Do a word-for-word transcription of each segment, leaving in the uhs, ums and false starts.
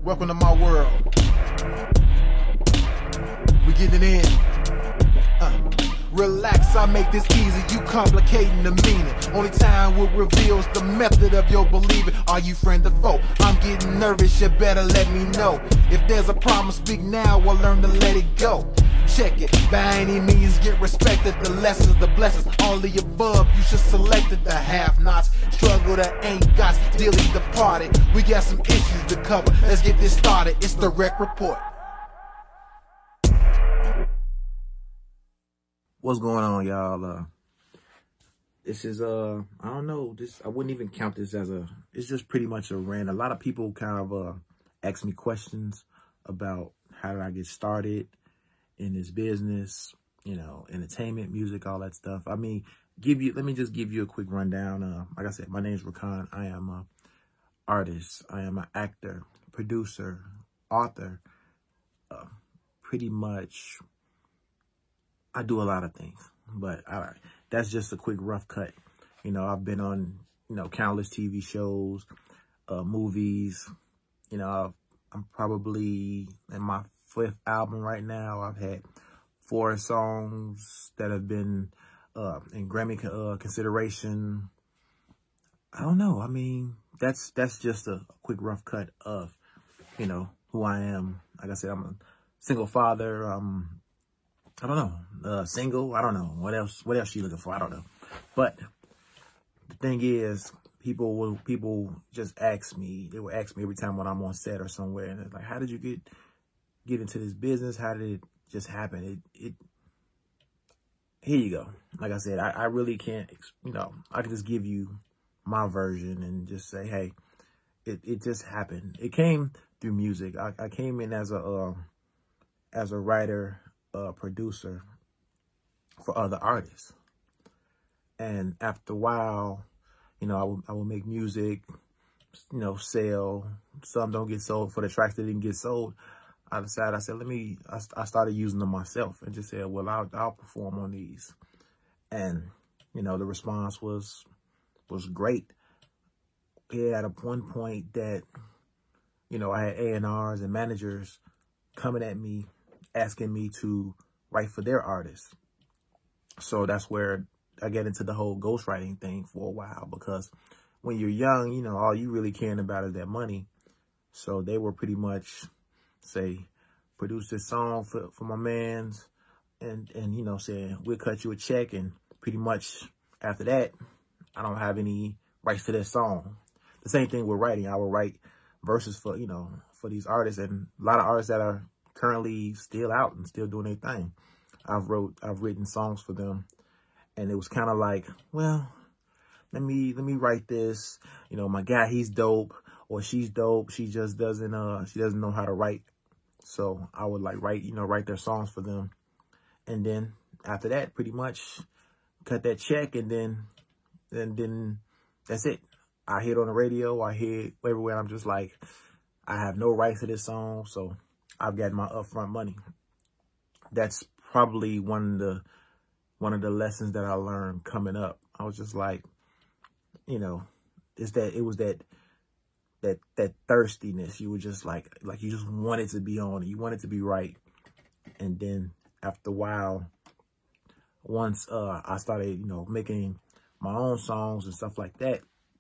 Welcome to my world. We getting it in. Uh, relax, I make this easy. You complicating the meaning. Only time will reveals the method of your believing. Are you friend or foe? I'm getting nervous, you better let me know. If there's a problem, speak now or learn to let it go. Check it, by any means get respected. The lessons, the blessings, all the above. You should select it. The have-nots, struggle that ain't got, dearly departed. We got some issues to cover. Let's get this started. It's the Rec Report. What's going on, y'all? Uh, this is uh, I don't know. This I wouldn't even count this as a. It's just pretty much a rant. A lot of people kind of uh ask me questions about how did I get started in this business, you know, entertainment, music, all that stuff. I mean, give you, let me just give you a quick rundown. Uh, like I said, my name is Rakan. I am an artist. I am an actor, producer, author. Uh, pretty much, I do a lot of things, but all right, that's just a quick rough cut. You know, I've been on, you know, countless T V shows, uh, movies. You know, I've, I'm probably in my fifth album right now. I've had four songs that have been uh, in Grammy uh, consideration. I don't know. I mean, that's that's just a quick rough cut of, you know, who I am. Like I said, I'm a single father. Um, I don't know. Uh, single. I don't know. What else? What else you looking for? I don't know. But the thing is, people will people just ask me. They will ask me every time when I'm on set or somewhere, and it's like, how did you get get into this business? How did it just happen? It, it, here you go. Like I said, I, I really can't, you know, I can just give you my version and just say, hey, it, it just happened. It came through music. I, I came in as a, uh, as a writer, uh, producer for other artists. And after a while, you know, I will, I will make music, you know, sell. Some don't get sold. For the tracks that didn't get sold, I decided, I said, let me, I, I started using them myself and just said, well, I'll, I'll perform on these. And, you know, the response was, was great. Yeah, at a one point that, you know, I had A and Rs and managers coming at me, asking me to write for their artists. So that's where I get into the whole ghostwriting thing for a while, because when you're young, you know, all you really caring about is that money. So they were pretty much say, produce this song for, for my mans, and, and, you know, saying, we'll cut you a check. And pretty much after that, I don't have any rights to that song. The same thing with writing. I will write verses for, you know, for these artists, and a lot of artists that are currently still out and still doing their thing. I've wrote, I've written songs for them, and it was kind of like, well, let me, let me write this. You know, my guy, he's dope, or she's dope. She just doesn't, uh, she doesn't know how to write. So I would like write, you know, write their songs for them. And then after that, pretty much cut that check. And then, and then that's it. I hear it on the radio. I hear it everywhere. I'm just like, I have no rights to this song. So I've got my upfront money. That's probably one of the, one of the lessons that I learned coming up. I was just like, you know, it's that, it was that, that, that thirstiness. You were just like, like you just wanted to be on it. You wanted to be right. And then after a while, once uh, I started, you know, making my own songs and stuff like that,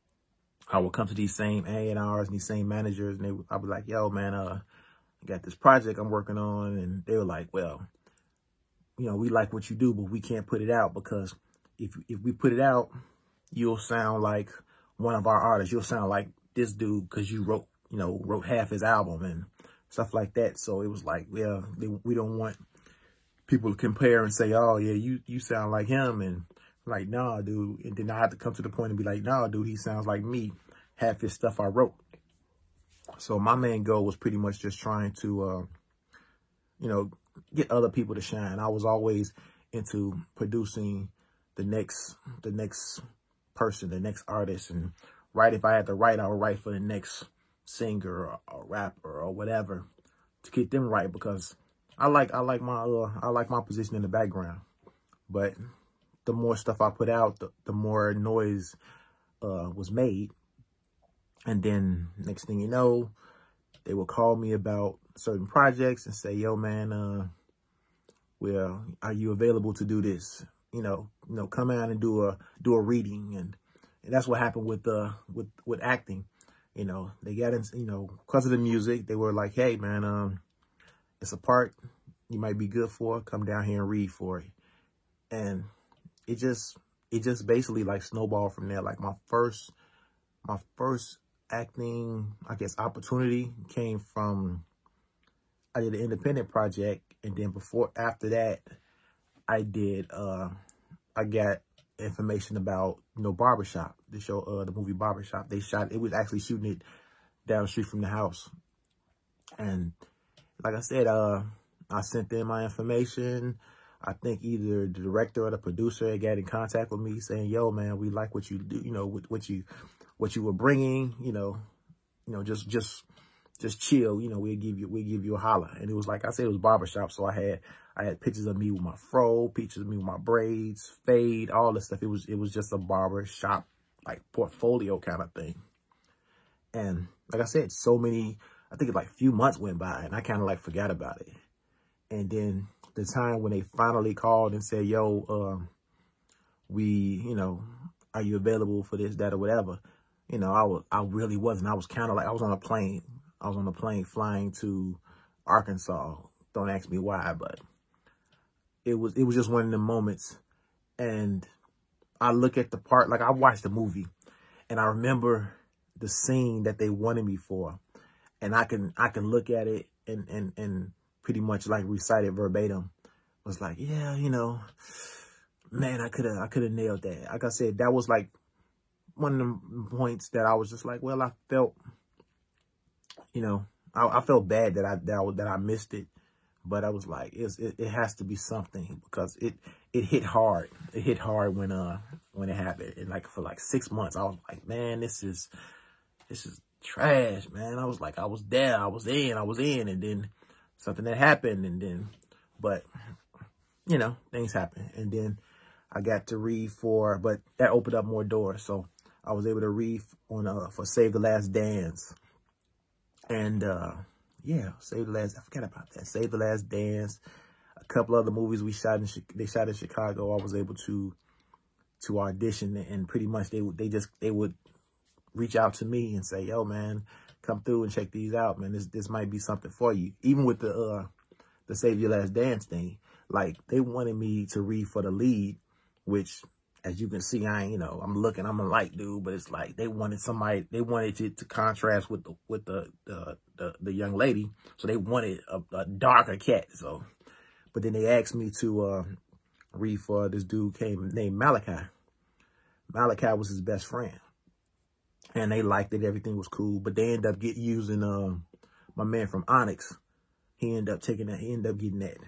I would come to these same A and Rs and these same managers, and they, I was like, yo, man, uh, I got this project I'm working on. And they were like, well, you know, we like what you do, but we can't put it out, because if, if we put it out, you'll sound like one of our artists. You'll sound like this dude, because you wrote, you know, wrote half his album and stuff like that. So it was like, well, they, we don't want people to compare and say, oh yeah, you, you sound like him. And like, nah, dude. And then I had to come to the point and be like, nah, dude, he sounds like me. Half his stuff I wrote. So my main goal was pretty much just trying to, uh, you know, get other people to shine. I was always into producing the next, the next person, the next artist, and write. If I had to write, I would write for the next singer or, or rapper or whatever to get them right, because I like I like my uh, I like my position in the background. But the more stuff I put out, the, the more noise uh, was made. And then next thing you know, they would call me about certain projects and say, yo, man, uh, well, are you available to do this? You know, you know, come out and do a do a reading, and, and that's what happened with uh with with acting. You know, they got in, you know, because of the music, they were like, hey, man, um, it's a part you might be good for. Come down here and read for it, and it just it just basically like snowballed from there. Like my first my first acting, I guess, opportunity came from, I did an independent project, and then before, after that, I did, uh, I got information about, you know, Barbershop, the show, uh, the movie Barbershop. They shot, it was actually shooting it down the street from the house. And like I said, uh, I sent in my information. I think either the director or the producer had got in contact with me saying, yo, man, we like what you do, you know, what, what you, what you were bringing, you know, you know, just, just, just chill, you know, we'll give you, we'll give you a holler. And it was like I said, it was Barbershop. So I had, I had pictures of me with my fro, pictures of me with my braids, fade, all this stuff. It was, it was just a barbershop, like, portfolio kind of thing. And like I said, so many, I think like a few months went by and I kind of like forgot about it. And then the time when they finally called and said, yo, um, we, you know, are you available for this, that, or whatever? You know, I was, I really wasn't. I was kind of like, I was on a plane. I was on a plane flying to Arkansas. Don't ask me why, but it was, it was just one of the moments. And I look at the part, like I watched the movie and I remember the scene that they wanted me for. And I can, I can look at it and, and, and pretty much like recite it verbatim. I was like, yeah, you know, man, I could have, I could have nailed that. Like I said, that was like one of the points that I was just like, well, I felt, you know, I, I felt bad that I, that I, that I missed it, but I was like, it's, it, it has to be something because it, it hit hard. It hit hard when, uh, when it happened. And like for like six months, I was like, man, this is, this is trash, man. I was like, I was there, I was in, I was in, and then something that happened, and then, but, you know, things happen. And then I got to read for, but that opened up more doors. So I was able to read on, uh, for Save the Last Dance. And, uh, yeah, Save the Last, I forgot about that. Save the Last Dance. A couple other movies we shot in, they shot in Chicago. I was able to, to audition, and pretty much they would, they just, they would reach out to me and say, yo, man, come through and check these out, man. This, this might be something for you. Even with the, uh, the Save Your Last Dance thing, like they wanted me to read for the lead, which, as you can see, I ain't, you know, I'm looking, I'm a light dude, but it's like they wanted somebody, they wanted it to contrast with the, with the, the, the, the young lady. So they wanted a, a darker cat. So, but then they asked me to, uh, read for this dude came named Malachi. Malachi was his best friend. And they liked it. Everything was cool. But they ended up get using um my man from Onyx. He ended up taking that. He ended up getting that.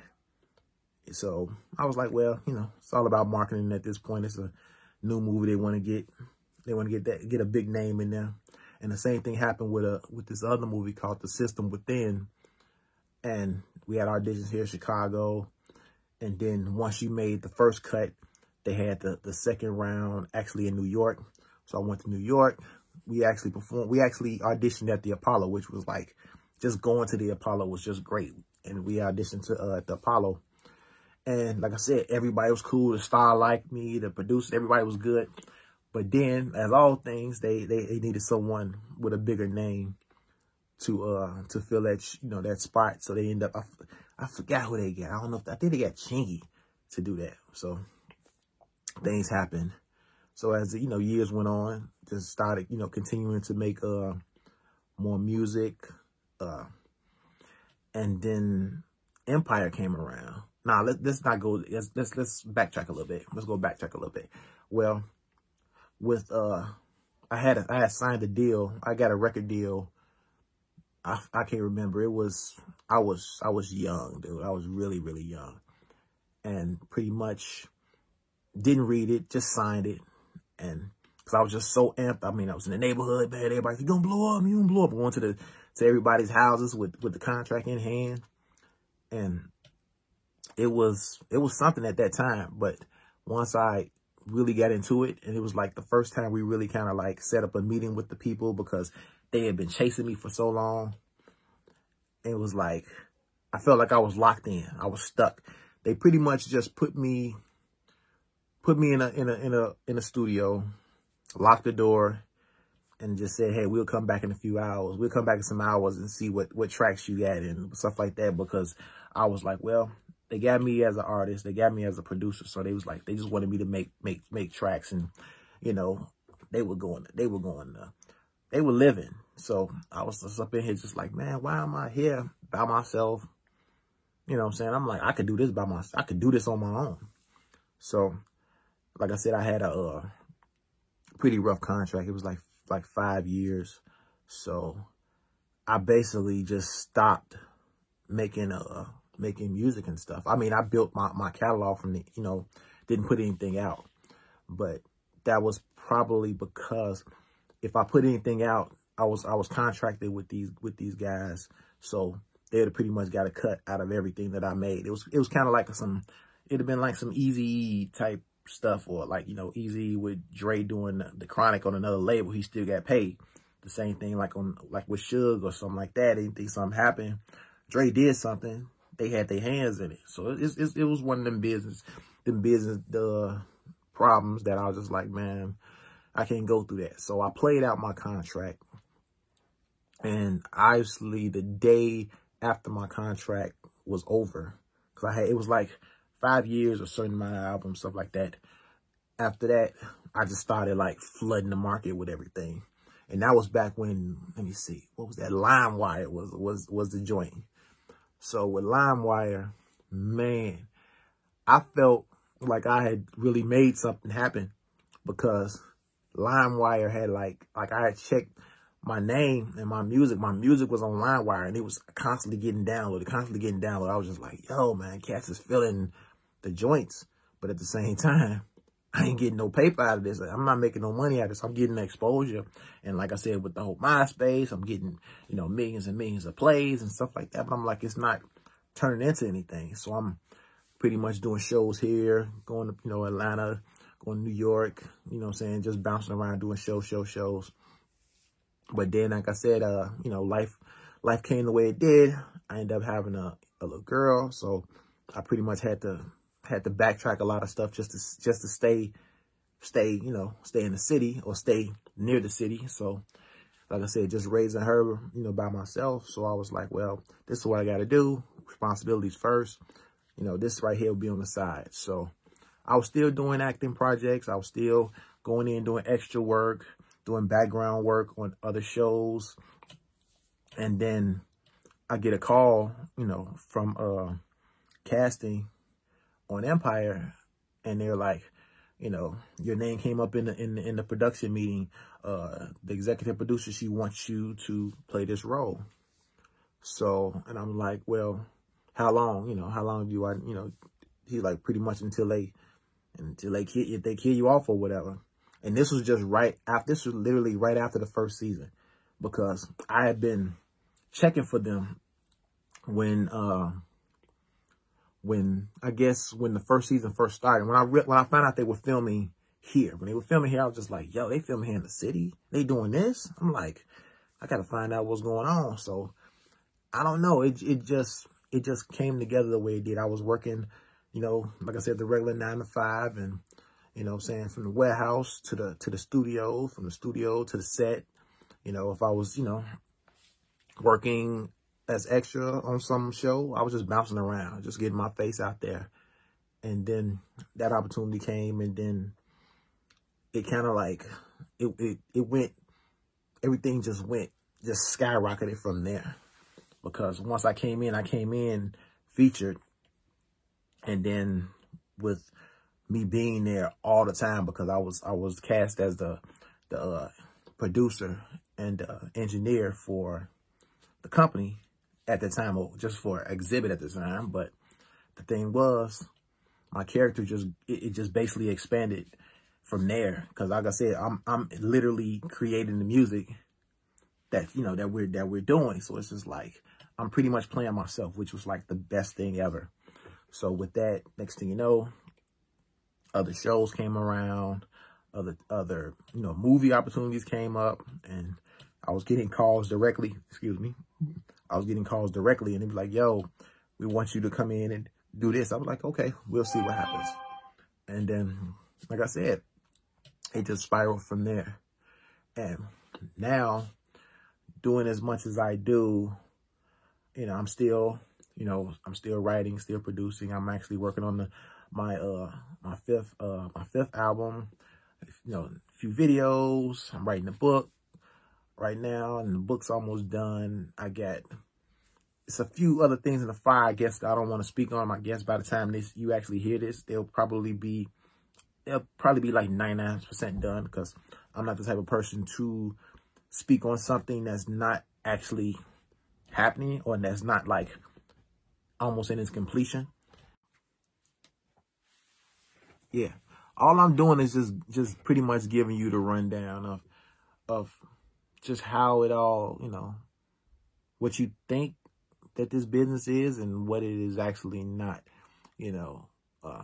So I was like, well, you know, it's all about marketing at this point. It's a new movie. They want to get, they want to get that, get a big name in there. And the same thing happened with a with this other movie called The System Within. And we had auditions here in Chicago. And then once you made the first cut, they had the the second round actually in New York. So I went to New York. We actually performed, we actually auditioned at the Apollo, which was like, just going to the Apollo was just great. And we auditioned to, uh, at the Apollo. And like I said, everybody was cool. The star liked me, the producer, everybody was good. But then, as all things, they, they, they needed someone with a bigger name to, uh, to fill that, you know, that spot. So they end up, I, I forgot who they got. I don't know if, I think they got Chingy to do that. So things happened. So as, you know, years went on, just started, you know, continuing to make uh, more music. Uh, and then Empire came around. Now, let, let's not go, let's, let's, let's backtrack a little bit. Let's go backtrack a little bit. Well, with, uh, I had, a, I had signed a deal. I got a record deal. I, I can't remember. It was, I was, I was young, dude. I was really, really young. And pretty much didn't read it, just signed it. And because I was just so amped. I mean, I was in the neighborhood, man. Everybody's like, you're going to blow up, you're going to blow up. I went to, the, to everybody's houses with, with the contract in hand. And it was, it was something at that time. But once I really got into it, and it was like the first time we really kind of like set up a meeting with the people because they had been chasing me for so long. it was like, I felt like I was locked in. I was stuck. They pretty much just put me, put me in a, in a, in a, in a studio, locked the door, and just said, hey, we'll come back in a few hours. We'll come back in some hours and see what, what tracks you got and stuff like that. Because I was like, well, they got me as an artist. They got me as a producer. So they was like, they just wanted me to make, make, make tracks. And, you know, they were going, they were going, uh, they were living. So I was just up in here just like, man, why am I here by myself? You know what I'm saying? I'm like, I could do this by myself. I could do this on my own. So, like I said, I had a uh, pretty rough contract. It was like, like five years. So I basically just stopped making, uh, making music and stuff. I mean, I built my, my catalog from the, you know, didn't put anything out, but that was probably because if I put anything out, I was, I was contracted with these, with these guys. So they'd have pretty much got a cut out of everything that I made. It was, it was kind of like some, it'd have been like some Eazy type stuff, or like, you know, Eazy with Dre doing the, the Chronic on another label. He still got paid. The same thing like on, like with Suge or something like that. Anything, something happened, Dre did something, they had their hands in it. So it, it, it was one of them business, them business, the problems that I was just like, man, I can't go through that. So I played out my contract. And obviously the day after my contract was over, because I had, it was like five years, a certain amount of albums, stuff like that. After that, I just started like flooding the market with everything. And that was back when, let me see, what was that? LimeWire was, was, was the joint. So with LimeWire, man, I felt like I had really made something happen, because LimeWire had like, like I had checked my name and my music. My music was on LimeWire, and it was constantly getting downloaded, constantly getting downloaded. I was just like, yo, man, cats is feeling the joints. But at the same time, I ain't getting no paper out of this. I'm not making no money out of this. I'm getting the exposure. And like I said, with the whole MySpace, I'm getting, you know, millions and millions of plays and stuff like that. But I'm like, it's not turning into anything. So I'm pretty much doing shows here, going to, you know, Atlanta, going to New York, you know what I'm saying, just bouncing around doing show, show, shows. But then, like I said, uh, you know, life life came the way it did. I ended up having a, a little girl. So I pretty much had to had to backtrack a lot of stuff just to just to stay, stay, you know, stay in the city or stay near the city. So, like I said, just raising her, you know, by myself. So I was like, well, this is what I got to do. Responsibilities first. You know, this right here will be on the side. So I was still doing acting projects. I was still going in, doing extra work, doing background work on other shows. And then I get a call, you know, from uh, casting on Empire, and they're like, you know, your name came up in the in the, in the production meeting. Uh, the executive producer, she wants you to play this role. So, and I'm like, well, how long? You know, how long do I? You know, he's like, pretty much until they until they kill if they kill you off or whatever. And this was just right after. This was literally right after the first season, because I had been checking for them when. Uh, When I guess when the first season first started, when I re when I found out they were filming here, when they were filming here, I was just like, yo, they filming here in the city. They doing this. I'm like, I got to find out what's going on. So I don't know. It it just it just came together the way it did. I was working, you know, like I said, the regular nine to five, and you know, what I'm saying, from the warehouse to the to the studio, from the studio to the set. You know, if I was, you know, working as extra on some show, I was just bouncing around, just getting my face out there. And then that opportunity came, and then it kind of like, it, it, it went, everything just went, just skyrocketed from there. Because once I came in, I came in featured. And then with me being there all the time, because I was, I was cast as the, the uh, producer and uh, engineer for the company at the time, or just for exhibit at the time. But the thing was, my character just, it, it just basically expanded from there. Cause like I said, I'm, I'm literally creating the music that, you know, that we're, that we're doing. So it's just like, I'm pretty much playing myself, which was like the best thing ever. So with that, next thing you know, other shows came around, other, other, you know, movie opportunities came up, and I was getting calls directly, excuse me, I was getting calls directly, and they be like, yo, we want you to come in and do this. I was like, okay, we'll see what happens. And then, like I said, it just spiraled from there. And now, doing as much as I do, you know, I'm still, you know, I'm still writing, still producing. I'm actually working on the my uh my fifth uh my fifth album. You know, a few videos. I'm writing a book right now, and the book's almost done. I got it's a few other things in the fire, I guess, that I don't want to speak on. I guess by the time this you actually hear this, they'll probably be they'll probably be like ninety-nine percent done, because I'm not the type of person to speak on something that's not actually happening, or that's not like almost in its completion. Yeah, all I'm doing is just just pretty much giving you the rundown of of just how it all, you know, what you think that this business is and what it is actually not. You know, uh,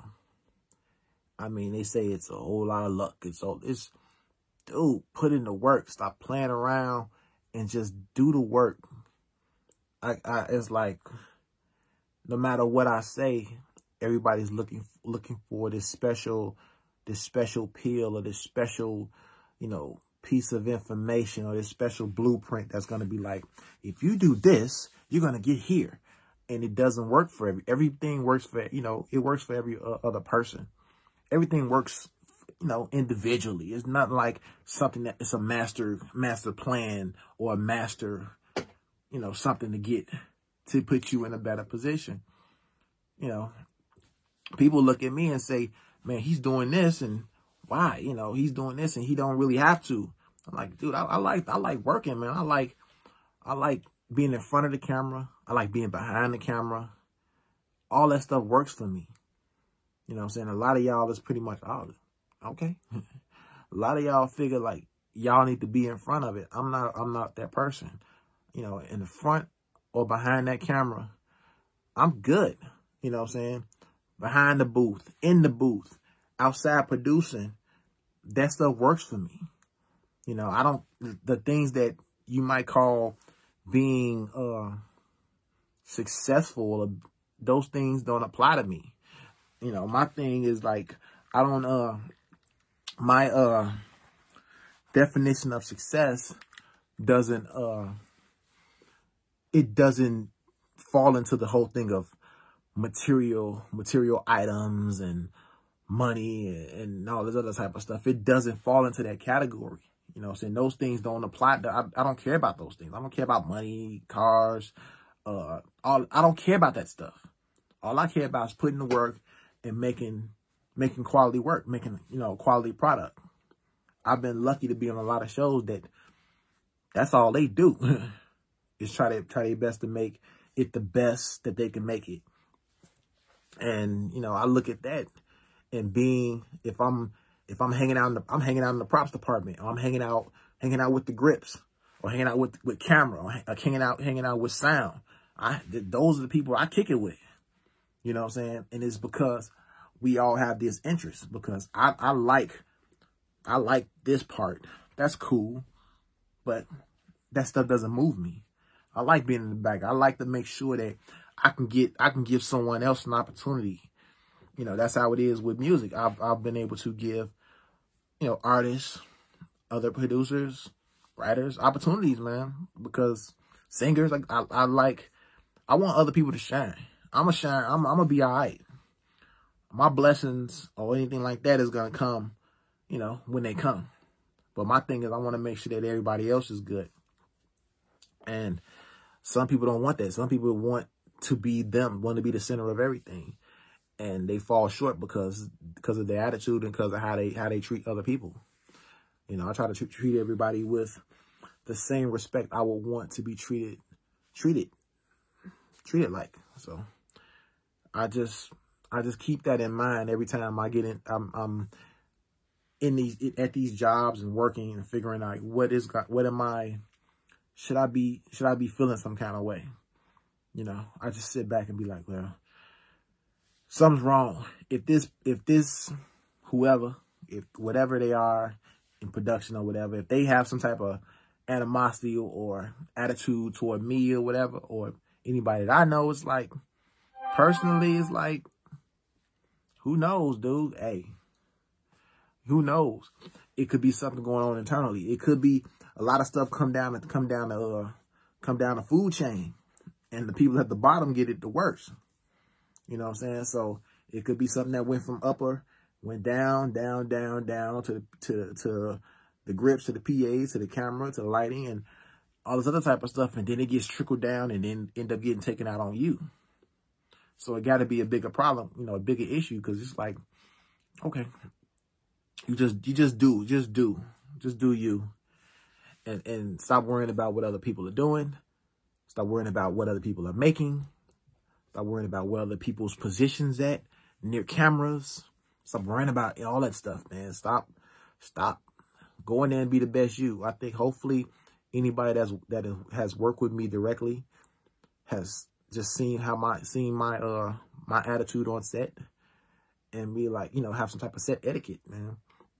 I mean, they say it's a whole lot of luck. It's all it's dude, put in the work. Stop playing around and just do the work. I, I it's like, no matter what I say, everybody's looking looking for this special, this special pill, or this special, you know, piece of information, or this special blueprint that's going to be like, if you do this, you're going to get here. And it doesn't work for every, everything works for, you know, it works for every uh, other person. Everything works, you know, individually. It's not like something that it's a master, master plan, or a master, you know, something to get, to put you in a better position. You know, people look at me and say, man, he's doing this, and why? You know, he's doing this and he don't really have to. I'm like, dude, I, I like, I like working, man. I like, I like being in front of the camera. I like being behind the camera. All that stuff works for me. You know what I'm saying? A lot of y'all is pretty much, oh, okay. A lot of y'all figure like y'all need to be in front of it. I'm not, I'm not that person. You know, in the front or behind that camera, I'm good. You know what I'm saying? Behind the booth, in the booth, outside producing, that stuff works for me. You know, I don't, the things that you might call being uh, successful, those things don't apply to me. You know, my thing is like, I don't, uh, my uh, definition of success doesn't, uh, it doesn't fall into the whole thing of material, material items and money and all this other type of stuff. It doesn't fall into that category. You know what I'm saying? Those things don't apply to, I, I don't care about those things. I don't care about money, cars, uh, all, I don't care about that stuff. All I care about is putting the work and making, making quality work, making, you know, quality product. I've been lucky to be on a lot of shows that that's all they do is try to, try their best to make it the best that they can make it. And, you know, I look at that and being, if I'm, if I'm hanging out in the, I'm hanging out in the props department, or I'm hanging out, hanging out with the grips, or hanging out with, with camera, or hanging out, hanging out with sound. I, th those are the people I kick it with, you know what I'm saying? And it's because we all have this interest, because I, I like, I like this part. That's cool. But that stuff doesn't move me. I like being in the back. I like to make sure that I can get, I can give someone else an opportunity. You know, that's how it is with music. I've, I've been able to give, you know, artists, other producers, writers, opportunities, man. Because singers, like, I, I like, I want other people to shine. I'm going to shine. I'm, I'm going to be all right. My blessings or anything like that is going to come, you know, when they come. But my thing is, I want to make sure that everybody else is good. And some people don't want that. Some people want to be them, want to be the center of everything. And they fall short because because of their attitude and because of how they how they treat other people. You know, I try to treat, treat everybody with the same respect I would want to be treated, treated, treated like. So I just I just keep that in mind every time I get in. I'm, I'm in these at these jobs and working and figuring out what is what am I. Should I be should I be feeling some kind of way? You know, I just sit back and be like, well, something's wrong. If this, if this, whoever, if whatever they are in production or whatever, if they have some type of animosity or attitude toward me or whatever, or anybody that I know. It's like, personally, it's like, who knows, dude? Hey, who knows? It could be something going on internally. It could be a lot of stuff come down to come down to uh, come down the food chain, and the people at the bottom get it the worst. You know what I'm saying? So it could be something that went from upper, went down, down, down, down to to to the grips, to the P As, to the camera, to the lighting, and all this other type of stuff, and then it gets trickled down and then end up getting taken out on you. So it got to be a bigger problem, you know, a bigger issue, because it's like, okay, you just you just do, just do, just do you, and and stop worrying about what other people are doing. Stop worrying about what other people are making. Stop worrying about where other people's positions at near cameras. Stop worrying about all that stuff, man. Stop, stop. Go in there and be the best you. I think hopefully anybody that's that has worked with me directly has just seen how my seen my uh my attitude on set, and be like, you know, have some type of set etiquette, man.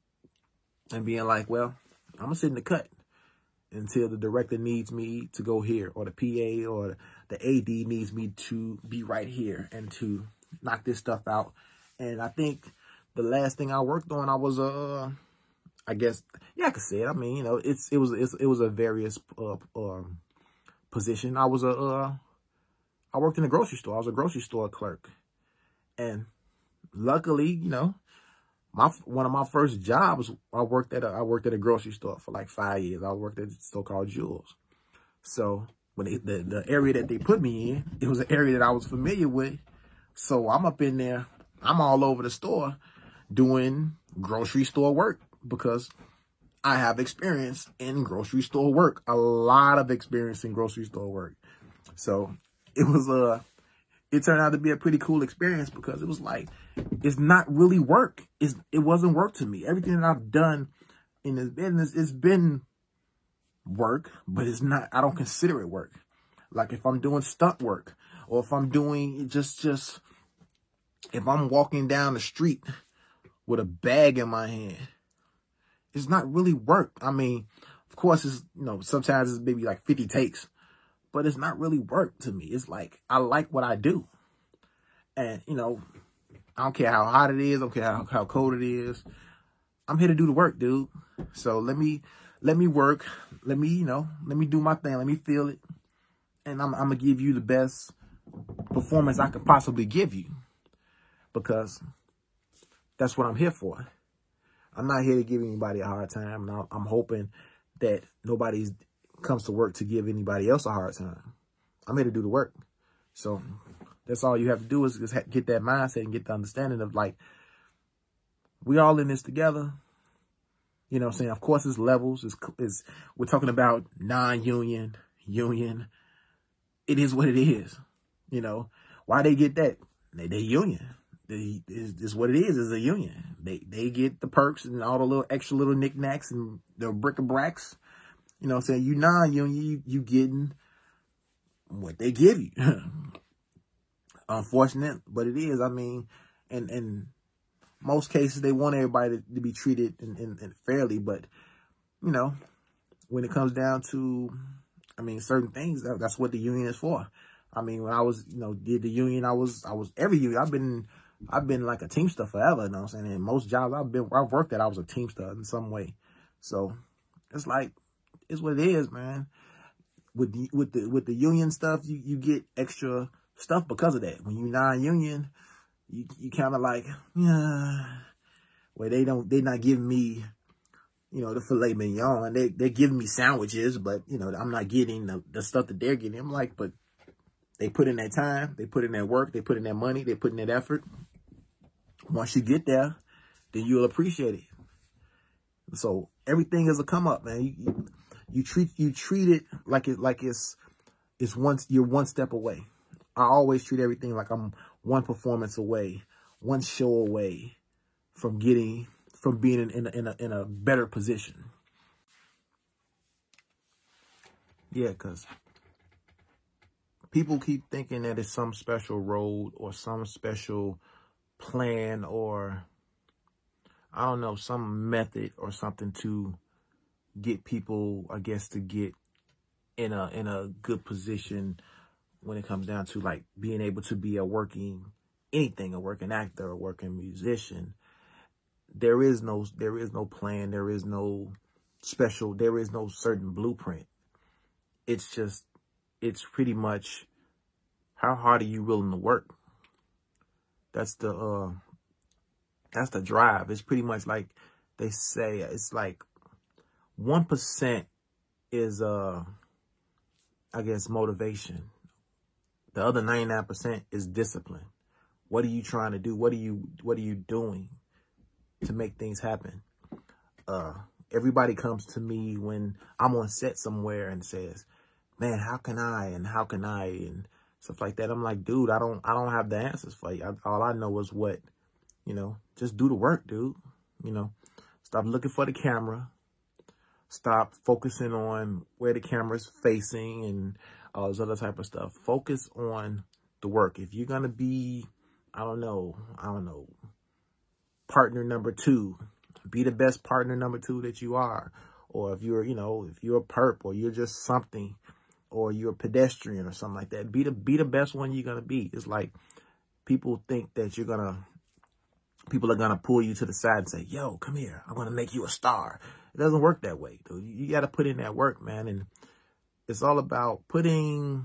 And being like, well, I'm gonna sit in the cut until the director needs me to go here, or the P A or the A D needs me to be right here and to knock this stuff out. And I think the last thing I worked on, I was uh I guess, yeah, I could say it. I mean, you know, it's it was it's, it was a various uh, um, position. I was a uh, I worked in a grocery store. I was a grocery store clerk, and luckily, you know, my one of my first jobs, I worked at a I worked at a grocery store for like five years. I worked at a store called Jules. So when they, the the area that they put me in, it was an area that I was familiar with. So I'm up in there. I'm all over the store doing grocery store work, because I have experience in grocery store work, a lot of experience in grocery store work. So it was a, uh, it turned out to be a pretty cool experience, because it was like, it's not really work. It's, it wasn't work to me. Everything that I've done in this business, it's been work, but it's not, I don't consider it work. Like if I'm doing stunt work, or if I'm doing just, just, if I'm walking down the street with a bag in my hand, it's not really work. I mean, of course, it's, you know, sometimes it's maybe like fifty takes, but it's not really work to me. It's like, I like what I do. And, you know, I don't care how hot it is. I don't care how, how cold it is. I'm here to do the work, dude. So let me, let me work. Let me, you know, let me do my thing. Let me feel it. And I'm, I'm going to give you the best performance I could possibly give you, because that's what I'm here for. I'm not here to give anybody a hard time. And I'm hoping that nobody comes to work to give anybody else a hard time. I'm here to do the work. So that's all you have to do is just get that mindset and get the understanding of like, we all in this together. You know what I'm saying? Of course, it's levels. It's, it's, we're talking about non-union, union. It is what it is. You know, why they get that? They, they union. They, is, is what it is, is a union. They they get the perks and all the little extra little knickknacks and the bric-a-bracs. You know what I'm saying? You non-union, you, you getting what they give you. Unfortunate, but it is. I mean, and in most cases, they want everybody to, to be treated in, in, in fairly. But, you know, when it comes down to, I mean, certain things, that, that's what the union is for. I mean, when I was, you know, did the union, I was, I was every union. I've been... I've been like a Teamster forever, you know what I'm saying? And most jobs I've been, I've worked at, I was a Teamster in some way. So it's like, it's what it is, man. With the, with the, with the union stuff, you, you get extra stuff because of that. When you non-union, you, you kind of like, yeah, well, they don't, they're not giving me, you know, the filet mignon. They, they're giving me sandwiches, but, you know, I'm not getting the, the stuff that they're getting. I'm like, but they put in that time, they put in that work, they put in that money, they put in that effort. Once you get there, then you'll appreciate it. So everything is a come up, man. You, you, you treat you treat it like it like it's it's once you're one step away. I always treat everything like I'm one performance away, one show away from getting from being in in a, in a, in a better position. Yeah, because people keep thinking that it's some special road or some special plan or, I don't know, some method or something to get people, I guess, to get in a in a good position when it comes down to like being able to be a working anything, a working actor, a working musician. There is no there is no plan, there is no special, there is no certain blueprint. It's just it's pretty much how hard are you willing to work? That's the uh that's the drive. It's pretty much like they say, it's like one percent is uh I guess motivation. The other ninety-nine percent is discipline. What are you trying to do? What are you what are you doing to make things happen? Uh everybody comes to me when I'm on set somewhere and says, "Man, how can I and how can I?" and stuff like that. I'm like, dude, I don't I don't have the answers for you. I, all I know is what, you know, just do the work, dude. You know, stop looking for the camera. Stop focusing on where the camera's facing and all this other type of stuff. Focus on the work. If you're going to be, I don't know, I don't know, partner number two, be the best partner number two that you are. Or if you're, you know, if you're a perp or you're just something, or you're a pedestrian or something like that, be the, be the best one you're going to be. It's like people think that you're going to, people are going to pull you to the side and say, "Yo, come here. I'm going to make you a star." It doesn't work that way, dude. You, you got to put in that work, man. And it's all about putting,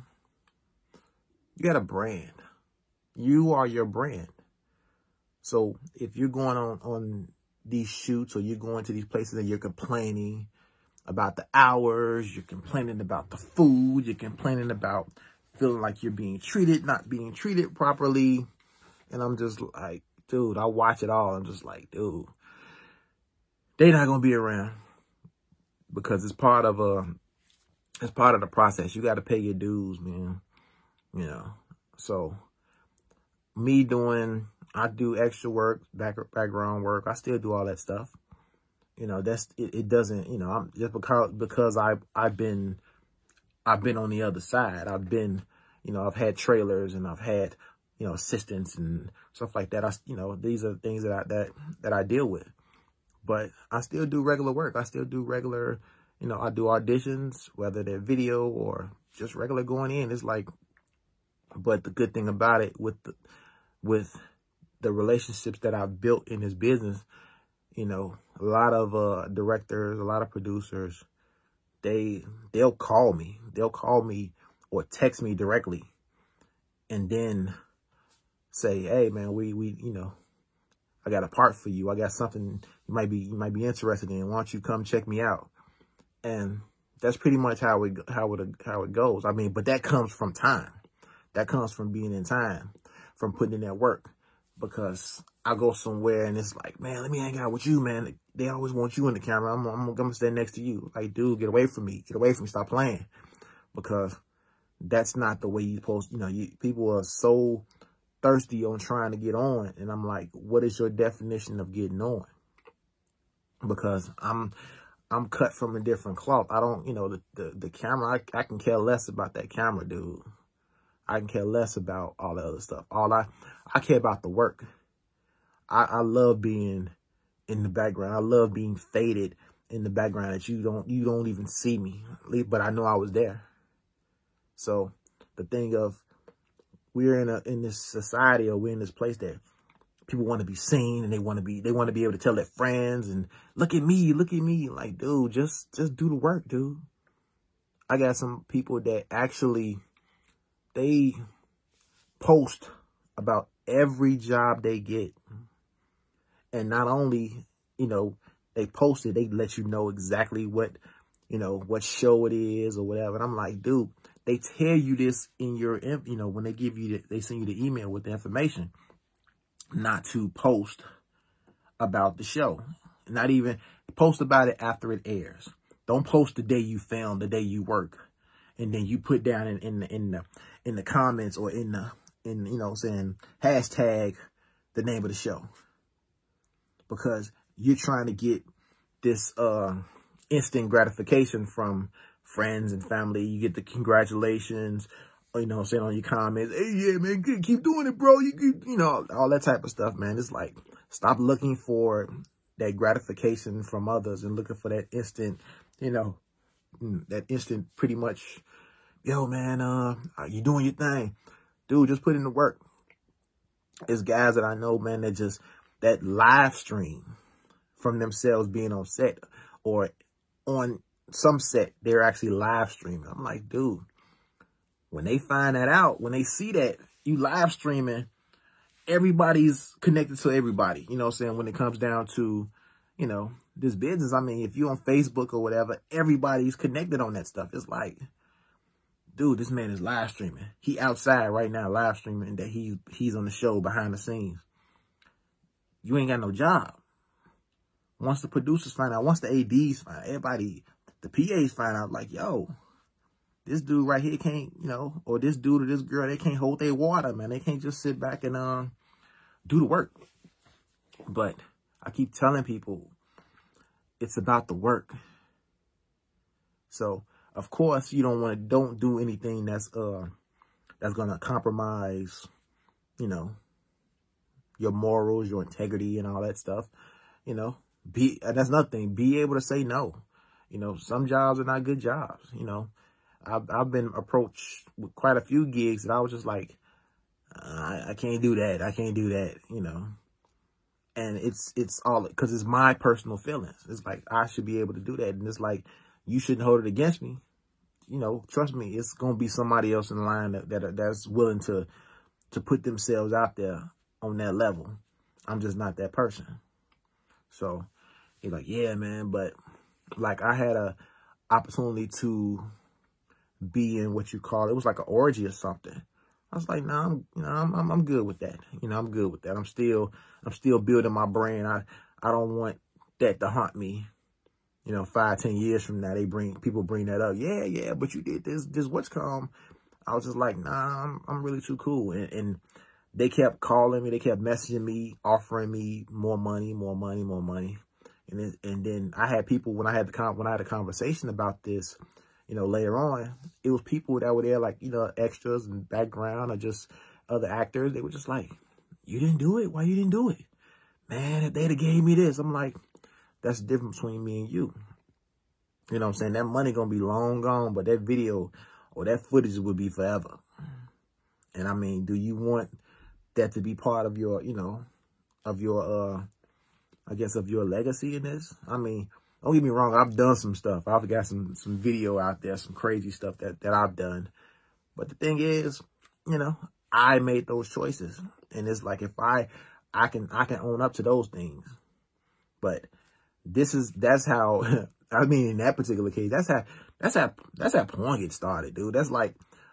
you got a brand. You are your brand. So if you're going on, on these shoots or you're going to these places and you're complaining about the hours, you're complaining about the food, you're complaining about feeling like you're being treated, not being treated properly. And I'm just like, dude, I watch it all. I'm just like, dude, they're not going to be around because it's part of a, it's part of the process. You got to pay your dues, man. You know, so me doing, I do extra work, back, background work. I still do all that stuff. You know, that's, it, it doesn't, you know, I'm just because, because I, I've been, I've been on the other side. I've been, you know, I've had trailers and I've had, you know, assistants and stuff like that. I, you know, these are things that I, that, that I deal with, but I still do regular work. I still do regular, you know, I do auditions, whether they're video or just regular going in. It's like, but the good thing about it with the, with the relationships that I've built in this business, you know, a lot of uh, directors, a lot of producers, they, they'll call me. They'll call me or text me directly and then say, "Hey, man, we, we, you know, I got a part for you. I got something you might be, you might be interested in. Why don't you come check me out?" And that's pretty much how it, how it, how it goes. I mean, but that comes from time. That comes from being in time, from putting in that work. Because I go somewhere and it's like, "Man, let me hang out with you, man." They always want you in the camera. I'm, I'm, I'm going to stand next to you. Like, dude, get away from me. Get away from me. Stop playing. Because that's not the way you're supposed to, you know, you, people are so thirsty on trying to get on. And I'm like, what is your definition of getting on? Because I'm, I'm cut from a different cloth. I don't, you know, the, the, the camera, I, I can care less about that camera, dude. I can care less about all the other stuff. All I, I care about the work. I, I love being in the background. I love being faded in the background that you don't, you don't even see me, but I know I was there. So the thing of we're in a, in this society, or we're in this place that people want to be seen and they want to be, they want to be able to tell their friends and look at me, look at me. Like, dude, just, just do the work, dude. I got some people that actually, they post about every job they get. And not only, you know, they post it, they let you know exactly what, you know, what show it is or whatever. And I'm like, dude, they tell you this in your, you know, when they give you, the, they send you the email with the information, not to post about the show. Not even post about it after it airs. Don't post the day you film, the day you work. And then you put down in, in the, in the, in the comments or in the, in, you know, saying hashtag the name of the show, because you're trying to get this, uh, instant gratification from friends and family. You get the congratulations, you know, saying on your comments, "Hey, yeah, man, keep doing it, bro. You, you know, all that type of stuff, man. It's like, stop looking for that gratification from others and looking for that instant, you know, that instant pretty much, yo, man, uh, you doing your thing. Dude, just put in the work. There's guys that I know, man, that just, that live stream from themselves being on set or on some set, they're actually live streaming. I'm like, dude, when they find that out, when they see that you live streaming, everybody's connected to everybody. You know what I'm saying? When it comes down to, you know, this business, I mean, if you're on Facebook or whatever, everybody's connected on that stuff. It's like, dude, this man is live streaming. He outside right now live streaming that he's, he's on the show behind the scenes. You ain't got no job. Once the producers find out, once the A Ds find out, everybody, the P As find out, like, yo, this dude right here can't, you know, or this dude or this girl, they can't hold their water, man. They can't just sit back and um do the work. But I keep telling people, it's about the work. So, of course, you don't want to, don't do anything that's, uh, that's going to compromise, you know, your morals, your integrity and all that stuff. You know, be, and that's nothing. Be able to say no. You know, some jobs are not good jobs. You know, I've, I've been approached with quite a few gigs that I was just like, I, I can't do that. I can't do that, you know. And it's, it's all, because it's my personal feelings. It's like, I should be able to do that. And it's like, you shouldn't hold it against me. You know, trust me, it's going to be somebody else in line that, that that's willing to, to put themselves out there on that level. I'm just not that person. So he's like, yeah, man. But like, I had a opportunity to be in what you call, it was like an orgy or something. I was like, no, nah, I'm, you know, I'm, I'm, I'm good with that. You know, I'm good with that. I'm still, I'm still building my brand. I, I don't want that to haunt me. You know, five, ten years from now, they bring, people bring that up. Yeah, yeah, but you did this, this what's come. I was just like, nah, I'm, I'm really too cool. And, and they kept calling me. They kept messaging me, offering me more money, more money, more money. And then, and then I had people, when I had the con when I had a conversation about this, you know, later on, it was people that were there, like, you know, extras and background or just other actors. They were just like, you didn't do it? Why you didn't do it? Man, if they'd have gave me this, I'm like, that's the difference between me and you. You know what I'm saying? That money going to be long gone, but that video or that footage will be forever. And I mean, do you want that to be part of your, you know, of your, uh, I guess, of your legacy in this? I mean, don't get me wrong. I've done some stuff. I've got some, some video out there, some crazy stuff that, that I've done. But the thing is, you know, I made those choices. And it's like, if I, I can, I can own up to those things. But this is, that's how, I mean, in that particular case, that's how, that's how, that's how porn gets started, dude. That's like,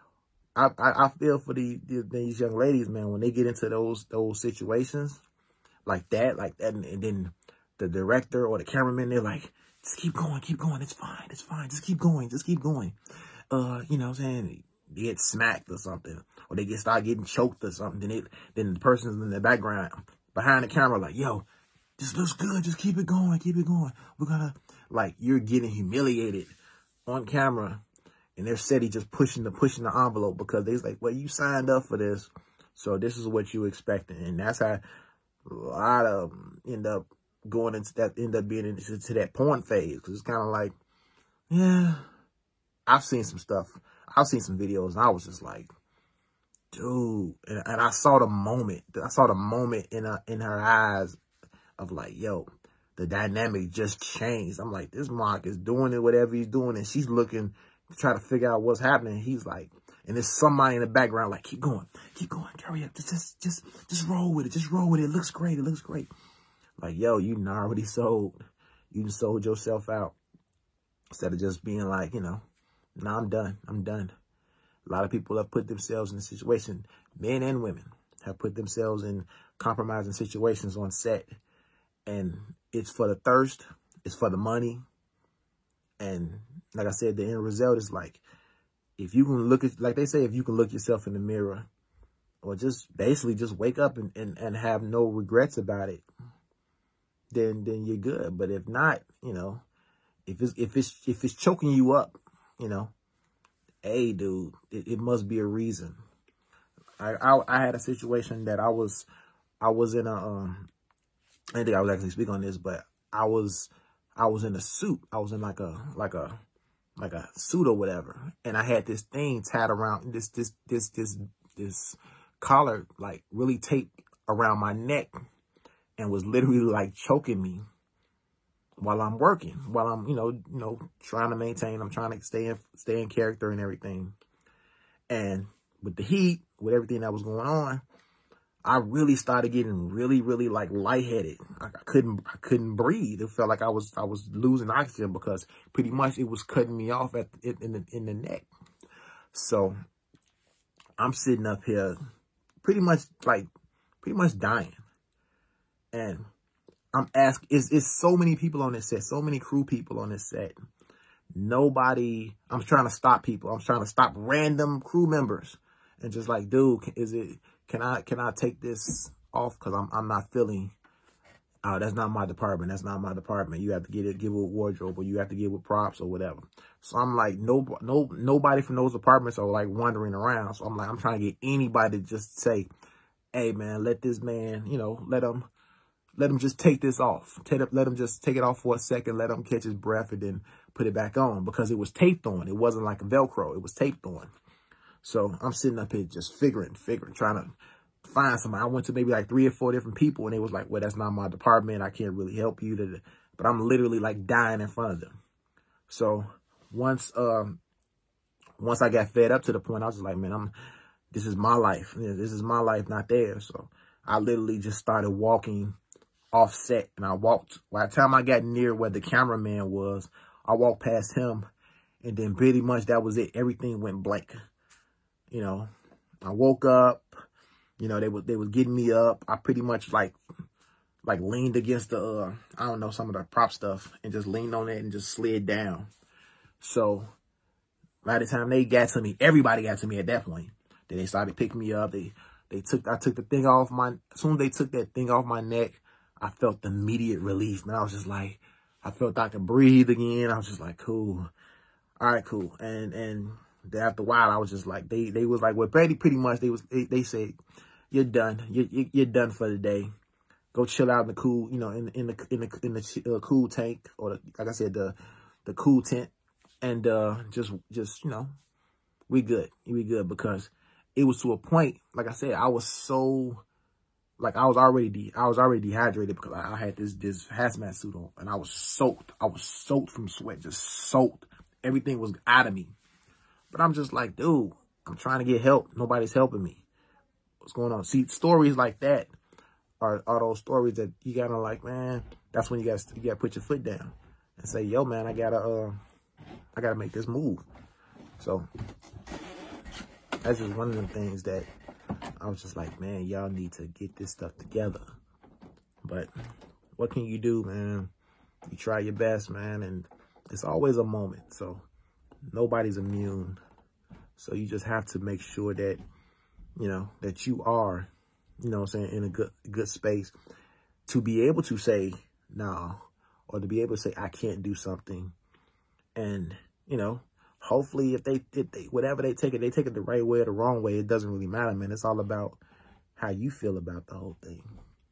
I, I, I feel for the, the, these young ladies, man, when they get into those, those situations like that, like that. And, and then the director or the cameraman, they're like, just keep going, keep going. It's fine. It's fine. Just keep going. Just keep going. Uh, you know what I'm saying? They get smacked or something, or they get start getting choked or something. Then it, then the person's in the background behind the camera, like, yo, this looks good. Just keep it going. Keep it going. We're gonna, like, you're getting humiliated on camera, and they're steady just pushing the, pushing the envelope because they's like, well, you signed up for this. So this is what you expecting. And that's how a lot of them end up going into that, end up being into to that porn phase. Cause it's kind of like, yeah, I've seen some stuff. I've seen some videos and I was just like, dude. And, and I saw the moment, I saw the moment in her, in her eyes of like, yo, the dynamic just changed. I'm like, this Mark is doing it, whatever he's doing. And she's looking to try to figure out what's happening. He's like, and there's somebody in the background like, keep going, keep going, hurry up. Just, just, just, just roll with it. Just roll with it. It looks great. It looks great. Like, yo, you already sold. You sold yourself out. Instead of just being like, you know, nah, I'm done. I'm done. A lot of people have put themselves in a situation, men and women have put themselves in compromising situations on set. And it's for the thirst. It's for the money. And like I said, the end result is like, if you can look at, like they say, if you can look yourself in the mirror or just basically just wake up and, and, and have no regrets about it, then, then you're good. But if not, you know, if it's, if it's, if it's choking you up, you know, hey, dude, it, it must be a reason. I, I, I had a situation that I was, I was in a, um, I didn't think I was actually speak on this, but I was, I was in a suit. I was in like a, like a, like a suit or whatever. And I had this thing tied around this, this, this, this, this collar, like really taped around my neck and was literally like choking me while I'm working, while I'm, you know, you know, trying to maintain, I'm trying to stay in, stay in character and everything. And with the heat, with everything that was going on, I really started getting really, really like lightheaded. I, I couldn't, I couldn't breathe. It felt like I was, I was losing oxygen because pretty much it was cutting me off at in, in the in the neck. So I'm sitting up here, pretty much like, pretty much dying, and I'm asking. It's it's so many people on this set, so many crew people on this set. Nobody. I'm trying to stop people. I'm trying to stop random crew members, and just like, dude, is it? Can I can I take this off? Because I'm I'm not feeling. Oh, that's not my department. That's not my department. You have to get it, give it with wardrobe, or you have to get with props or whatever. So I'm like, no, no, nobody from those departments are like wandering around. So I'm like, I'm trying to get anybody to just say, hey man, let this man, you know, let him, let him just take this off. Take it, let him just take it off for a second. Let him catch his breath and then put it back on, because it was taped on. It wasn't like a Velcro. It was taped on. So I'm sitting up here just figuring, figuring, trying to find somebody. I went to maybe like three or four different people, and they was like, well, that's not my department. I can't really help you. But I'm literally like dying in front of them. So once, um, once I got fed up to the point, I was just like, man, I'm, this is my life. This is my life, not theirs. So I literally just started walking off set, and I walked, by the time I got near where the cameraman was, I walked past him, and then pretty much that was it. Everything went blank. You know, I woke up, you know, they was, they was getting me up. I pretty much like, like leaned against the, uh, I don't know, some of the prop stuff, and just leaned on it and just slid down. So by the time they got to me, everybody got to me at that point. Then they started picking me up. They, they took, I took the thing off my, as soon as they took that thing off my neck, I felt immediate relief, man. I was just like, I felt I could breathe again. I was just like, cool. All right, cool. And, and, Then after a while, I was just like, they they was like, well, pretty pretty much they was they, they said, you're done, you, you you're done for the day. Go chill out in the cool, you know, in in the in the in the uh, cool tank, or the, like I said, the the cool tent, and uh, just just you know, we good, we good, because it was to a point, like I said, I was so, like I was already de I was already dehydrated because I, I had this this hazmat suit on, and I was soaked. I was soaked from sweat, just soaked. Everything was out of me. But I'm just like, dude, I'm trying to get help. Nobody's helping me. What's going on? See, stories like that are, are those stories that you gotta like, man, that's when you gotta, you gotta put your foot down and say, yo, man, I gotta, uh, I gotta make this move. So that's just one of them things that I was just like, man, y'all need to get this stuff together. But what can you do, man? You try your best, man, and it's always a moment. So nobody's immune. So you just have to make sure that, you know, that you are, you know what I'm saying, in a good good space to be able to say no, or to be able to say I can't do something. And, you know, hopefully if they, if they, whatever they take it, they take it the right way or the wrong way. It doesn't really matter, man. It's all about how you feel about the whole thing.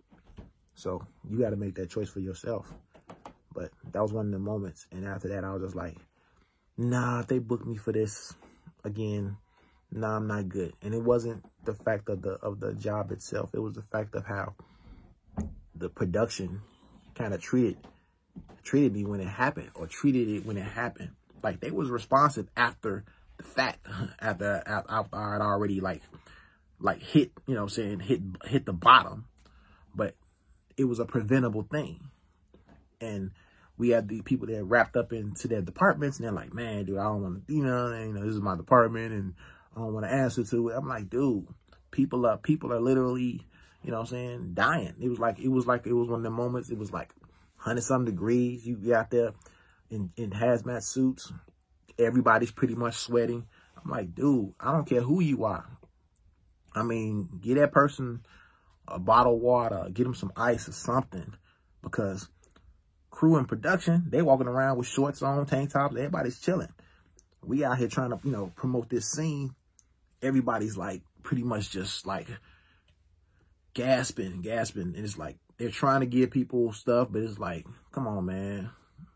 So you got to make that choice for yourself. But that was one of the moments. And after that, I was just like, nah, if they booked me for this again, nah, I'm not good. And it wasn't the fact of the of the job itself. It was the fact of how the production kind of treated treated me when it happened, or treated it when it happened. Like they was responsive after the fact, after after I had already like like hit, you know what I'm saying, hit hit the bottom. But it was a preventable thing. And we had the people that wrapped up into their departments, and they're like, man, dude, I don't want to, you know, and, you know, this is my department, and I don't want to answer to it. I'm like, dude, people are, people are literally, you know what I'm saying, dying. It was like, it was like, it was one of the moments, it was like one hundred some degrees. You get out there in, in hazmat suits. Everybody's pretty much sweating. I'm like, dude, I don't care who you are. I mean, get that person a bottle of water, get them some ice or something, because crew and production, they walking around with shorts on, tank tops, everybody's chilling. We out here trying to, you know, promote this scene. Everybody's like pretty much just like gasping, gasping. And it's like, they're trying to give people stuff, but it's like, come on, man.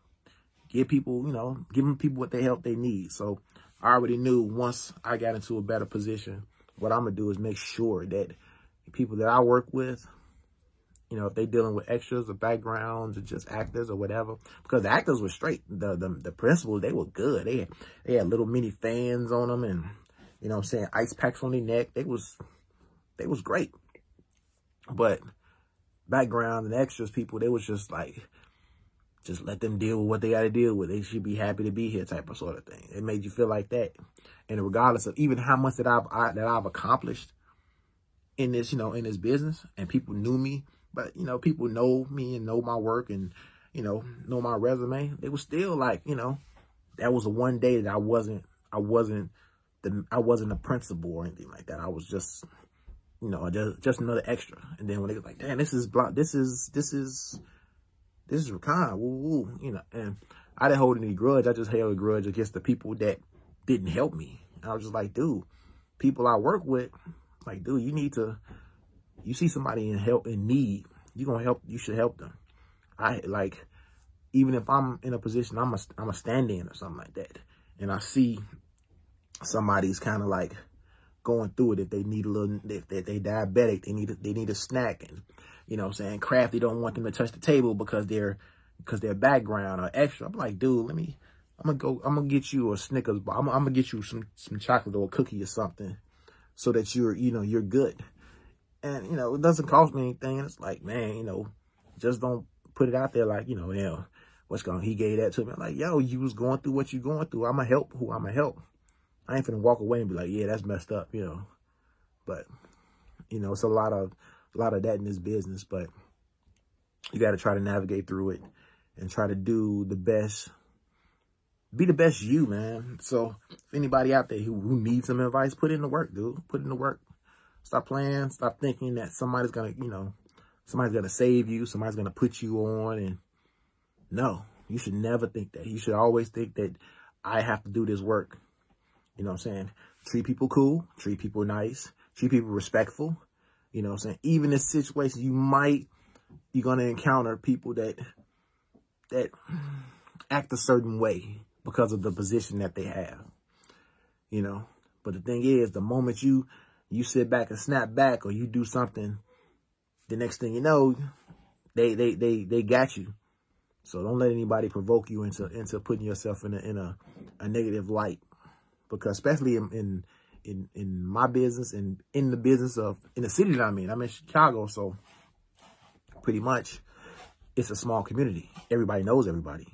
Give people, you know, giving people what they help they need. So I already knew once I got into a better position, what I'm going to do is make sure that people that I work with, you know, if they dealing with extras or backgrounds or just actors or whatever, because the actors were straight. The the, the principals, they were good. They had, they had little mini fans on them and, you know what I'm saying, ice packs on their neck. They was, they was great. But background and extras people, they was just like, just let them deal with what they got to deal with. They should be happy to be here type of sort of thing. It made you feel like that. And regardless of even how much that I've, I, that I've accomplished in this, you know, in this business, and people knew me, but, you know, people know me and know my work and, you know, know my resume. It was still like, you know, that was a one day that I wasn't, I wasn't, the, I wasn't a principal or anything like that. I was just, you know, just, just another extra. And then when they was like, damn, this is block, this is, this is, this is Rakan, woo, woo, you know, and I didn't hold any grudge. I just held a grudge against the people that didn't help me. And I was just like, dude, people I work with, like, dude, you need to, you see somebody in help, in need, you gonna help, you should help them. I, like, even if I'm in a position, I'm a, I'm a stand-in or something like that, and I see somebody's kind of like going through it, if they need a little, if they, they diabetic, they need a, they need a snack, and, you know what I'm saying, crafty don't want them to touch the table because they're, because their background or extra. I'm like, dude, let me, I'm gonna go, I'm gonna get you a Snickers bar. I'm, I'm gonna get you some, some chocolate or a cookie or something so that you're, you know, you're good. And, you know, it doesn't cost me anything. And it's like, man, you know, just don't put it out there like, you know, yeah, what's going on? He gave that to me. I'm like, yo, you was going through what you going through. I'm gonna help who I'm gonna help. I ain't finna walk away and be like, yeah, that's messed up, you know. But, you know, it's a lot of, a lot of that in this business, but you got to try to navigate through it and try to do the best, be the best you, man. So if anybody out there who, who needs some advice, put in the work, dude. Put in the work. Stop playing. Stop thinking that somebody's going to, you know, somebody's going to save you. Somebody's going to put you on. And no, you should never think that. You should always think that I have to do this work. You know what I'm saying? Treat people cool. Treat people nice. Treat people respectful. You know what I'm saying? Even in situations you might, you're going to encounter people that, that act a certain way because of the position that they have, you know? But the thing is, the moment you, you sit back and snap back, or you do something, the next thing you know, they, they, they, they got you. So don't let anybody provoke you into, into putting yourself in a, in a, a negative light, because especially in, in, in, in my business and in the business of, in the city that I'm in, I'm in Chicago. So pretty much it's a small community. Everybody knows everybody.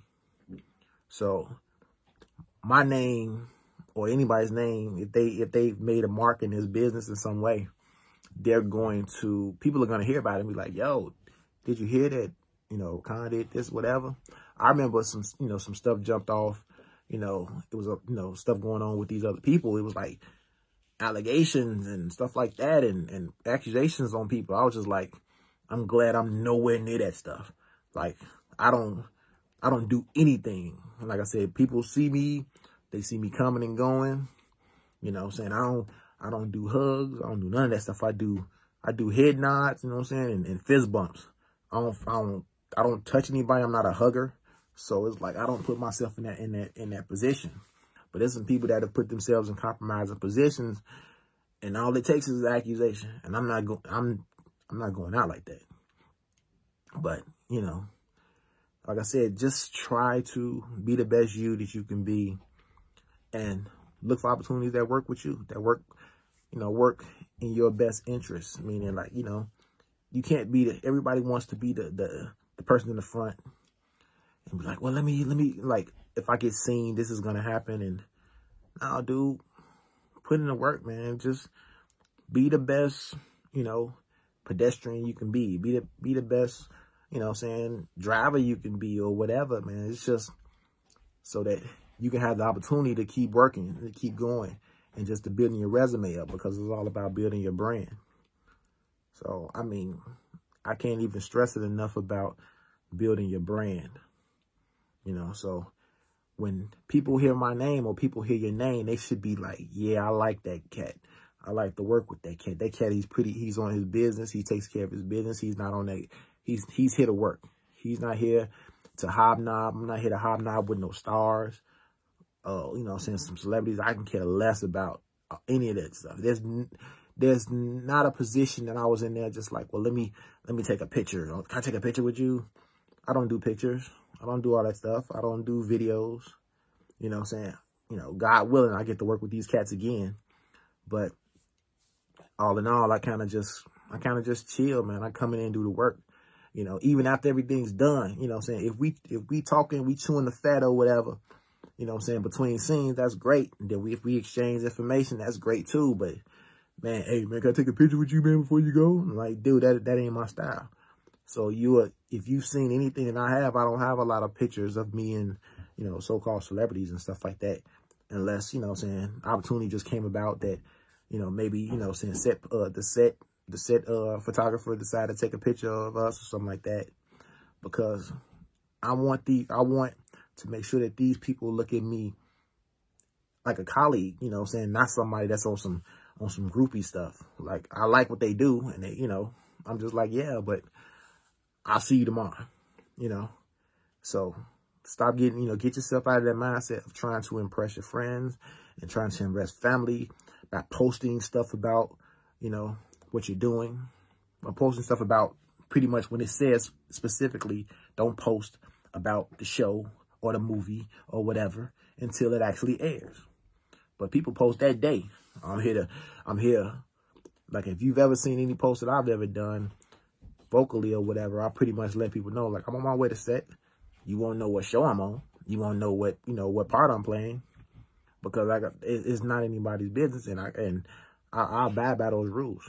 So my name or anybody's name, if they, if they've made a mark in this business in some way, they're going to, people are going to hear about it and be like, yo, did you hear that? You know, Khan did this, whatever. I remember some, you know, some stuff jumped off, you know, it was, a, you know, stuff going on with these other people. It was like allegations and stuff like that, and, and accusations on people. I was just like, I'm glad I'm nowhere near that stuff. Like, I don't, I don't do anything. And like I said, people see me, they see me coming and going, you know what I'm saying? I don't, I don't do hugs. I don't do none of that stuff. I do, I do head nods, you know what I'm saying? And, and fist bumps. I don't, I don't, I don't touch anybody. I'm not a hugger. So it's like, I don't put myself in that, in that, in that position. But there's some people that have put themselves in compromising positions, and all it takes is an accusation. And I'm not going, I'm, I'm not going out like that. But, you know, like I said, just try to be the best you that you can be, and look for opportunities that work with you, that work, you know, work in your best interest. Meaning, like, you know, you can't be the, everybody wants to be the, the, the person in the front and be like, well, let me, let me, like, if I get seen, this is going to happen. And nah, dude, put in the work, man. Just be the best, you know, pedestrian you can be. Be the, be the best, you know what I'm saying, driver you can be, or whatever, man. It's just so that you can have the opportunity to keep working, to keep going, and just to building your resume up, because it's all about building your brand. So, I mean, I can't even stress it enough about building your brand, you know. So when people hear my name or people hear your name, they should be like, yeah, I like that cat. I like to work with that cat. That cat, he's pretty, he's on his business. He takes care of his business. He's not on that He's, he's here to work. He's not here to hobnob. I'm not here to hobnob with no stars. Uh, you know, saying some celebrities. I can care less about any of that stuff. There's, there's not a position that I was in there just like, well, let me, let me take a picture. Can I take a picture with you? I don't do pictures. I don't do all that stuff. I don't do videos. You know what I'm saying? You know, God willing, I get to work with these cats again. But all in all, I kind of just, I kind of just chill, man. I come in and do the work. You know, even after everything's done, you know what I'm saying? If we, if we talking, we chewing the fat or whatever, you know what I'm saying, between scenes, that's great. And then we, if we exchange information, that's great too. But man, hey, man, can I take a picture with you, man, before you go? I'm like, dude, that, that ain't my style. So you, uh, if you've seen anything that I have, I don't have a lot of pictures of me and, you know, so-called celebrities and stuff like that. Unless, you know what I'm saying, opportunity just came about that, you know, maybe, you know, saying set, uh, the set, the set, uh, photographer decided to take a picture of us or something like that. Because I want the, I want to make sure that these people look at me like a colleague, you know what I'm saying? Not somebody that's on some, on some groupie stuff. Like, I like what they do and they, you know, I'm just like, yeah, but I'll see you tomorrow, you know? So stop getting, you know, get yourself out of that mindset of trying to impress your friends and trying to impress family by posting stuff about, you know, what you're doing. By posting stuff about pretty much when it says specifically, don't post about the show or the movie or whatever until it actually airs. But people post that day. I'm here to, I'm here. Like, if you've ever seen any post that I've ever done vocally or whatever, I pretty much let people know, like, I'm on my way to set. You won't know what show I'm on. You won't know what, you know, what part I'm playing, because I got, it, it's not anybody's business, and I and I, I abide by those rules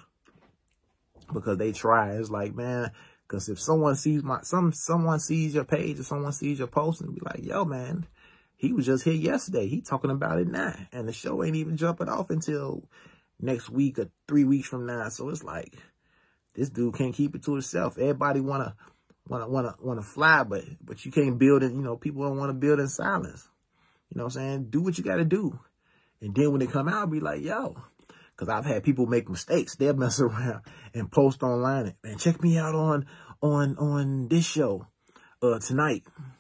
because they try. It's like, man, because if someone sees my some someone sees your page or someone sees your post and be like, yo, man, he was just here yesterday. He talking about it now, and the show ain't even jumping off until next week or three weeks from now. So it's like, this dude can't keep it to himself. Everybody wanna. Wanna wanna wanna fly, but but you can't build it. You know, people don't want to build in silence. You know what I'm saying? Do what you got to do, and then when they come out, be like, yo, because I've had people make mistakes. They'll mess around and post online, and man, check me out on on on this show uh tonight.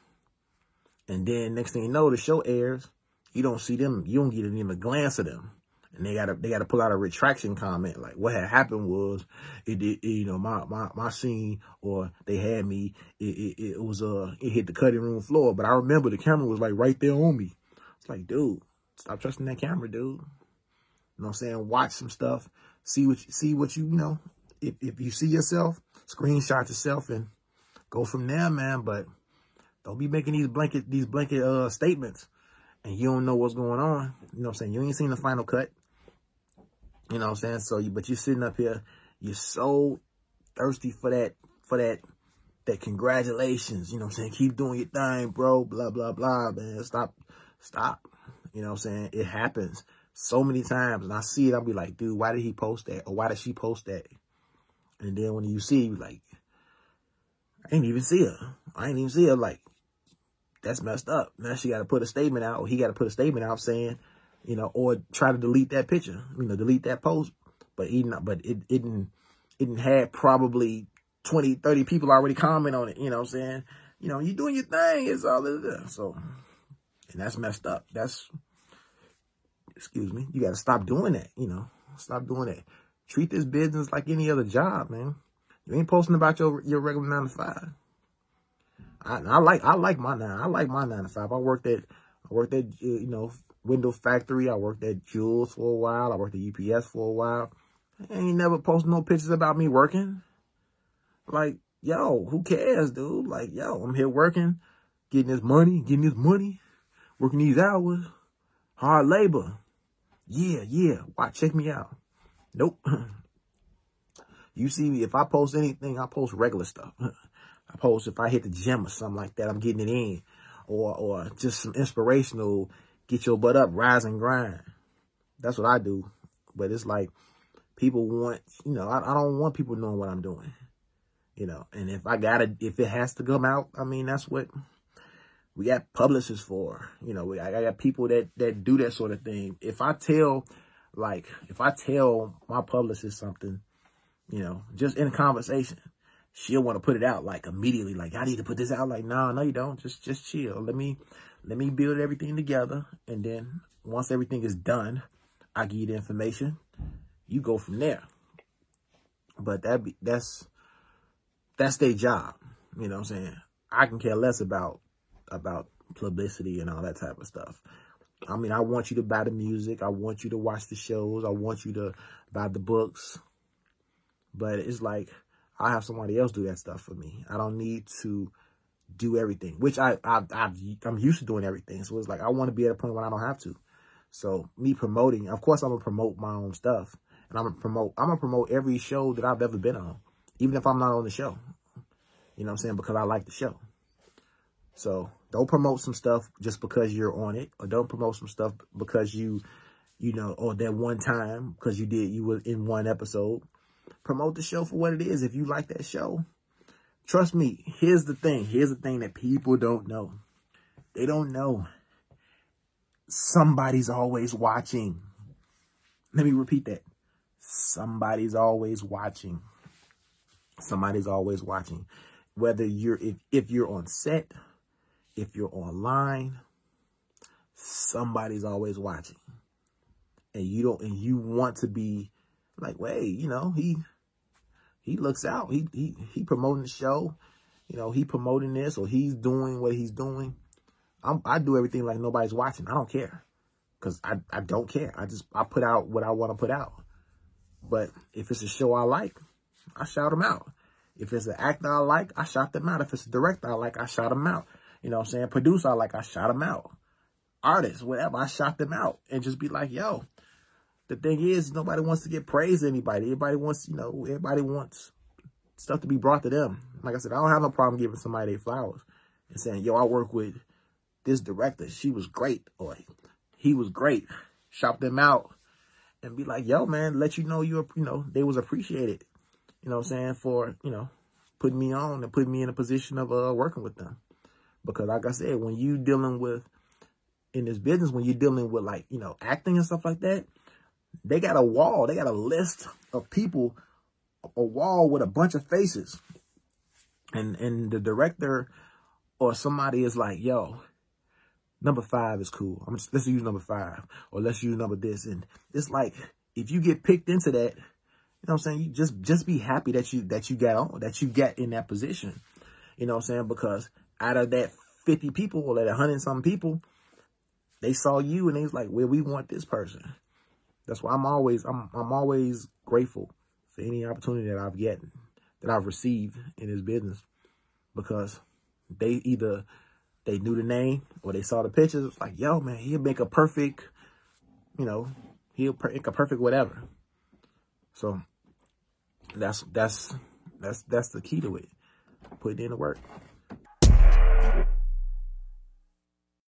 And then next thing you know, the show airs. You don't see them. You don't get even a glance of them. And they gotta they gotta pull out a retraction comment, like what had happened was it did, you know, my my my scene, or they had me, it, it it was uh it hit the cutting room floor, but I remember the camera was like right there on me. It's like, dude, stop trusting that camera, dude. You know what I'm saying? Watch some stuff, see what you, see what you, you know, if if you see yourself, screenshot yourself and go from there, man. But don't be making these blanket these blanket uh statements and you don't know what's going on. You know what I'm saying? You ain't seen the final cut. You know what I'm saying? So, you, but you're sitting up here, you're so thirsty for that, for that, that congratulations. You know what I'm saying? Keep doing your thing, bro. Blah, blah, blah, man. Stop, stop. You know what I'm saying? It happens so many times. And I see it, I'll be like, dude, why did he post that? Or why did she post that? And then when you see it, you're like, I ain't even see her. I ain't even see her. Like, that's messed up. Now she got to put a statement out, or he got to put a statement out saying, you know, or try to delete that picture, you know, delete that post. But he not, but it, it didn't, it didn't had probably twenty, thirty people already comment on it. You know what I'm saying? You know, you doing your thing. It's all that. So, and that's messed up. That's, excuse me. You got to stop doing that. You know, stop doing that. Treat this business like any other job, man. You ain't posting about your, your regular nine to five. I, I like, I like my nine. I like my nine to five. I worked at, I worked at, you know, Window Factory. I worked at Jules for a while. I worked at U P S for a while. I ain't never posted no pictures about me working. Like, yo, who cares, dude? Like, yo, I'm here working, getting this money, getting this money, working these hours, hard labor. Yeah, yeah. Watch, check me out. Nope. You see me, if I post anything, I post regular stuff. I post if I hit the gym or something like that, I'm getting it in. Or, or just some inspirational, get your butt up, rise and grind. That's what I do. But it's like, people want, you know, I, I don't want people knowing what I'm doing. You know, and if I gotta, if it has to come out, I mean, that's what we got publishers for. You know, we, I, I got people that, that do that sort of thing. If I tell, like, if I tell my publicist something, you know, just in a conversation, she'll want to put it out like immediately. Like, I need to put this out. Like, no, no, you don't. Just, just chill. Let me, let me build everything together. And then once everything is done, I give you the information. You go from there. But that be, that's, that's their job. You know what I'm saying? I can care less about, about publicity and all that type of stuff. I mean, I want you to buy the music. I want you to watch the shows. I want you to buy the books. But it's like, I have somebody else do that stuff for me. I don't need to do everything, which I, I, I, I'm used to doing everything. So it's like, I want to be at a point where I don't have to. So me promoting, of course, I'm going to promote my own stuff. And I'm going to promote, I'm going to promote every show that I've ever been on, even if I'm not on the show. You know what I'm saying? Because I like the show. So don't promote some stuff just because you're on it, or don't promote some stuff because you, you know, or that one time because you did, you were in one episode. Promote the show for what it is. If you like that show, trust me, here's the thing. Here's the thing that people don't know. They don't know. Somebody's always watching. Let me repeat that. Somebody's always watching. Somebody's always watching. Whether you're, if, if you're on set, if you're online, somebody's always watching. And you don't, and you want to be like, wait, you know, he, he looks out. He, he, he promoting the show. You know, he promoting this, or he's doing what he's doing. I'm, I do everything like nobody's watching. I don't care. Cause I, I don't care. I just, I put out what I want to put out. But if it's a show I like, I shout them out. If it's an actor I like, I shout them out. If it's a director I like, I shout them out. You know what I'm saying? Producer I like, I shout them out. Artists, whatever, I shout them out. And just be like, yo, the thing is, nobody wants to get praised to anybody. Everybody wants, you know, everybody wants stuff to be brought to them. Like I said, I don't have no problem giving somebody their flowers and saying, yo, I work with this director. She was great. Or he was great. Shout them out and be like, yo, man, let you know you're, you know, they was appreciated. You know what I'm saying? For, you know, putting me on and putting me in a position of uh, working with them. Because like I said, when you dealing with, in this business, when you're dealing with like, you know, acting and stuff like that, they got a wall. They got a list of people, a wall with a bunch of faces. And, and the director or somebody is like, yo, number five is cool. I'm just, let's use number five, or let's use number this. And it's like, if you get picked into that, you know what I'm saying? You just, just be happy that you, that you got on, that you got in that position. You know what I'm saying? Because out of that fifty people, or that one hundred something people, they saw you and they was like, well, we want this person. That's why I'm always, I'm, I'm always grateful for any opportunity that I've gotten, that I've received in this business, because they either, they knew the name or they saw the pictures. It's like, yo, man, he'll make a perfect, you know, he'll make a perfect whatever. So that's, that's, that's, that's the key to it. Put it in the work.